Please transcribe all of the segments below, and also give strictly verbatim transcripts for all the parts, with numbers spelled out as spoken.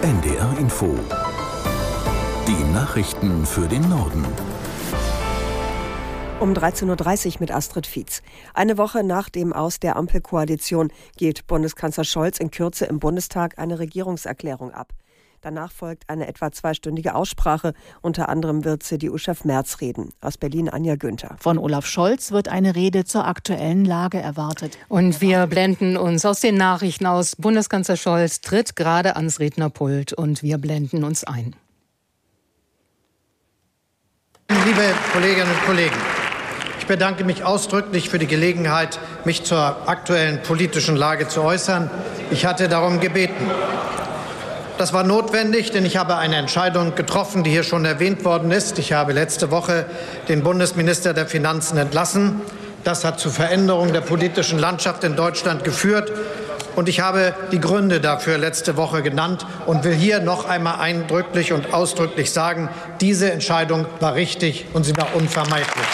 N D R Info. Die Nachrichten für den Norden. Um dreizehn Uhr dreißig mit Astrid Fietz. Eine Woche nach dem Aus der Ampelkoalition gibt Bundeskanzler Scholz in Kürze im Bundestag eine Regierungserklärung ab. Danach folgt eine etwa zweistündige Aussprache. Unter anderem wird C D U-Chef Merz reden. Aus Berlin Anja Günther. Von Olaf Scholz wird eine Rede zur aktuellen Lage erwartet. Und wir blenden uns aus den Nachrichten aus. Bundeskanzler Scholz tritt gerade ans Rednerpult und wir blenden uns ein. Liebe Kolleginnen und Kollegen, ich bedanke mich ausdrücklich für die Gelegenheit, mich zur aktuellen politischen Lage zu äußern. Ich hatte darum gebeten. Das war notwendig, denn ich habe eine Entscheidung getroffen, die hier schon erwähnt worden ist. Ich habe letzte Woche den Bundesminister der Finanzen entlassen. Das hat zu Veränderungen der politischen Landschaft in Deutschland geführt. Und ich habe die Gründe dafür letzte Woche genannt und will hier noch einmal eindrücklich und ausdrücklich sagen, diese Entscheidung war richtig und sie war unvermeidlich.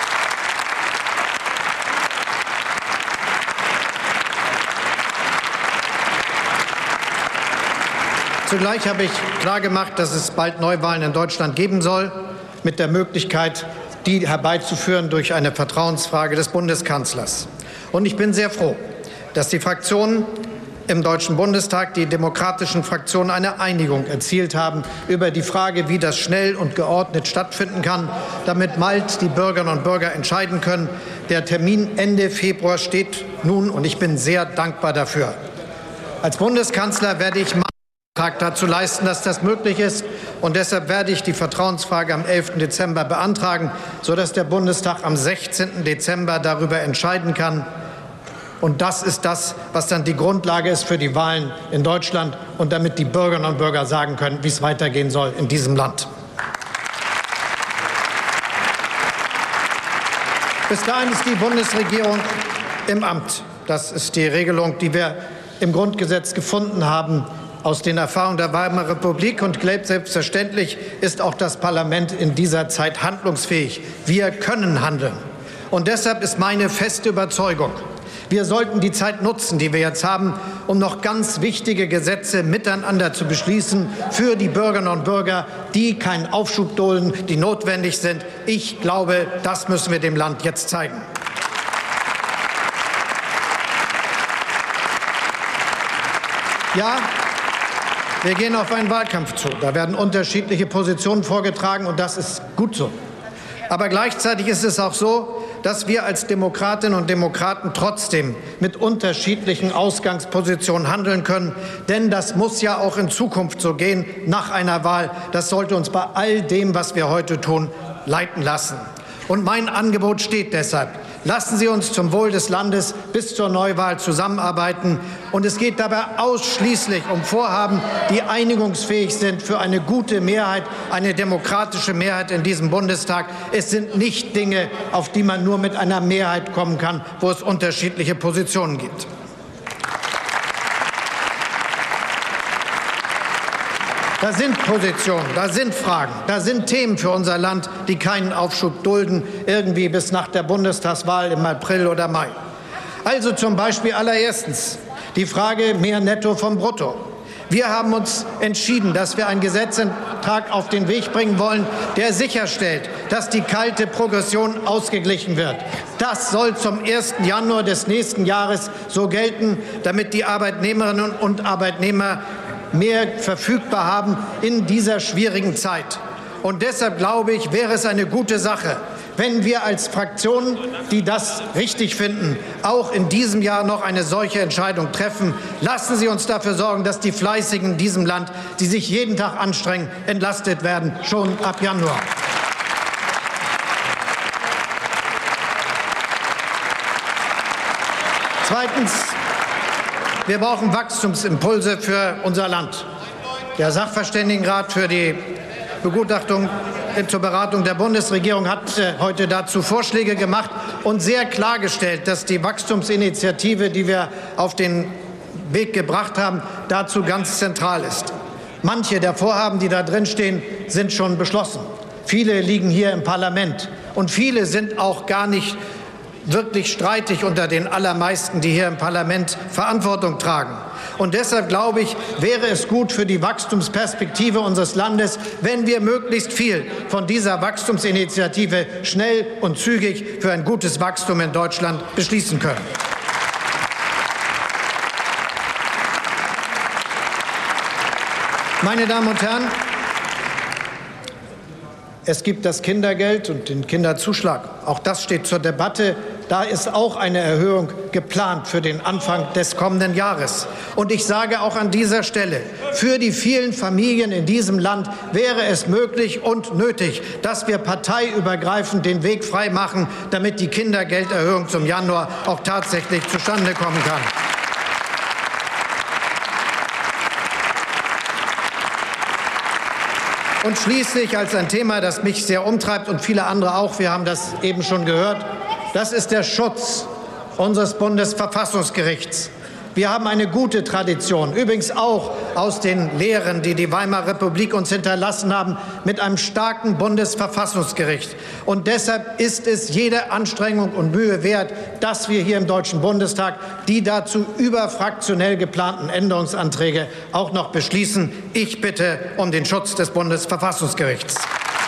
Zugleich habe ich klargemacht, dass es bald Neuwahlen in Deutschland geben soll, mit der Möglichkeit, die herbeizuführen durch eine Vertrauensfrage des Bundeskanzlers. Und ich bin sehr froh, dass die Fraktionen im Deutschen Bundestag, die demokratischen Fraktionen, eine Einigung erzielt haben über die Frage, wie das schnell und geordnet stattfinden kann, damit bald die Bürgerinnen und Bürger entscheiden können. Der Termin Ende Februar steht nun, und ich bin sehr dankbar dafür. Als Bundeskanzler werde ich meinen Beitrag dazu leisten, dass das möglich ist. Und deshalb werde ich die Vertrauensfrage am elften Dezember beantragen, sodass der Bundestag am sechzehnten Dezember darüber entscheiden kann. Und das ist das, was dann die Grundlage ist für die Wahlen in Deutschland und damit die Bürgerinnen und Bürger sagen können, wie es weitergehen soll in diesem Land. Bis dahin ist die Bundesregierung im Amt. Das ist die Regelung, die wir im Grundgesetz gefunden haben aus den Erfahrungen der Weimarer Republik. Und selbstverständlich ist auch das Parlament in dieser Zeit handlungsfähig. Wir können handeln. Und deshalb ist meine feste Überzeugung, wir sollten die Zeit nutzen, die wir jetzt haben, um noch ganz wichtige Gesetze miteinander zu beschließen für die Bürgerinnen und Bürger, die keinen Aufschub dulden, die notwendig sind. Ich glaube, das müssen wir dem Land jetzt zeigen. Ja, wir gehen auf einen Wahlkampf zu. Da werden unterschiedliche Positionen vorgetragen, und das ist gut so. Aber gleichzeitig ist es auch so, dass wir als Demokratinnen und Demokraten trotzdem mit unterschiedlichen Ausgangspositionen handeln können. Denn das muss ja auch in Zukunft so gehen nach einer Wahl. Das sollte uns bei all dem, was wir heute tun, leiten lassen. Und mein Angebot steht deshalb. Lassen Sie uns zum Wohl des Landes bis zur Neuwahl zusammenarbeiten. Und es geht dabei ausschließlich um Vorhaben, die einigungsfähig sind für eine gute Mehrheit, eine demokratische Mehrheit in diesem Bundestag. Es sind nicht Dinge, auf die man nur mit einer Mehrheit kommen kann, wo es unterschiedliche Positionen gibt. Da sind Positionen, da sind Fragen, da sind Themen für unser Land, die keinen Aufschub dulden, irgendwie bis nach der Bundestagswahl im April oder Mai. Also zum Beispiel allererstens die Frage mehr Netto vom Brutto. Wir haben uns entschieden, dass wir einen Gesetzentwurf auf den Weg bringen wollen, der sicherstellt, dass die kalte Progression ausgeglichen wird. Das soll zum ersten Januar des nächsten Jahres so gelten, damit die Arbeitnehmerinnen und Arbeitnehmer mehr verfügbar haben in dieser schwierigen Zeit. Und deshalb glaube ich, wäre es eine gute Sache, wenn wir als Fraktionen, die das richtig finden, auch in diesem Jahr noch eine solche Entscheidung treffen. Lassen Sie uns dafür sorgen, dass die Fleißigen in diesem Land, die sich jeden Tag anstrengen, entlastet werden, schon ab Januar. Zweitens, wir brauchen Wachstumsimpulse für unser Land. Der Sachverständigenrat für die Begutachtung zur Beratung der Bundesregierung hat heute dazu Vorschläge gemacht und sehr klargestellt, dass die Wachstumsinitiative, die wir auf den Weg gebracht haben, dazu ganz zentral ist. Manche der Vorhaben, die da drin stehen, sind schon beschlossen. Viele liegen hier im Parlament und viele sind auch gar nicht wirklich streitig unter den allermeisten, die hier im Parlament Verantwortung tragen. Und deshalb, glaube ich, wäre es gut für die Wachstumsperspektive unseres Landes, wenn wir möglichst viel von dieser Wachstumsinitiative schnell und zügig für ein gutes Wachstum in Deutschland beschließen können. Meine Damen und Herren, es gibt das Kindergeld und den Kinderzuschlag. Auch das steht zur Debatte. Da ist auch eine Erhöhung geplant für den Anfang des kommenden Jahres. Und ich sage auch an dieser Stelle, für die vielen Familien in diesem Land wäre es möglich und nötig, dass wir parteiübergreifend den Weg frei machen, damit die Kindergelderhöhung zum Januar auch tatsächlich zustande kommen kann. Und schließlich als ein Thema, das mich sehr umtreibt und viele andere auch, wir haben das eben schon gehört, das ist der Schutz unseres Bundesverfassungsgerichts. Wir haben eine gute Tradition, übrigens auch aus den Lehren, die die Weimarer Republik uns hinterlassen haben, mit einem starken Bundesverfassungsgericht. Und deshalb ist es jede Anstrengung und Mühe wert, dass wir hier im Deutschen Bundestag die dazu überfraktionell geplanten Änderungsanträge auch noch beschließen. Ich bitte um den Schutz des Bundesverfassungsgerichts.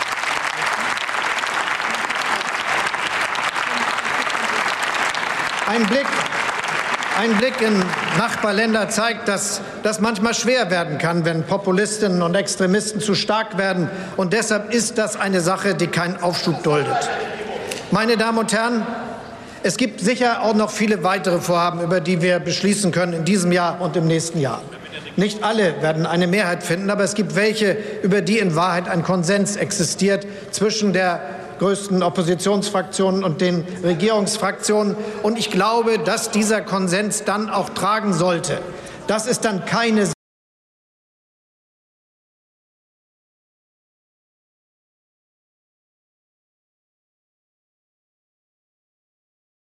Ein Blick Ein Blick in Nachbarländer zeigt, dass das manchmal schwer werden kann, wenn Populistinnen und Extremisten zu stark werden. Und deshalb ist das eine Sache, die keinen Aufschub duldet. Meine Damen und Herren, es gibt sicher auch noch viele weitere Vorhaben, über die wir beschließen können in diesem Jahr und im nächsten Jahr. Nicht alle werden eine Mehrheit finden, aber es gibt welche, über die in Wahrheit ein Konsens existiert zwischen der größten Oppositionsfraktionen und den Regierungsfraktionen. Und ich glaube, dass dieser Konsens dann auch tragen sollte. Das ist dann keine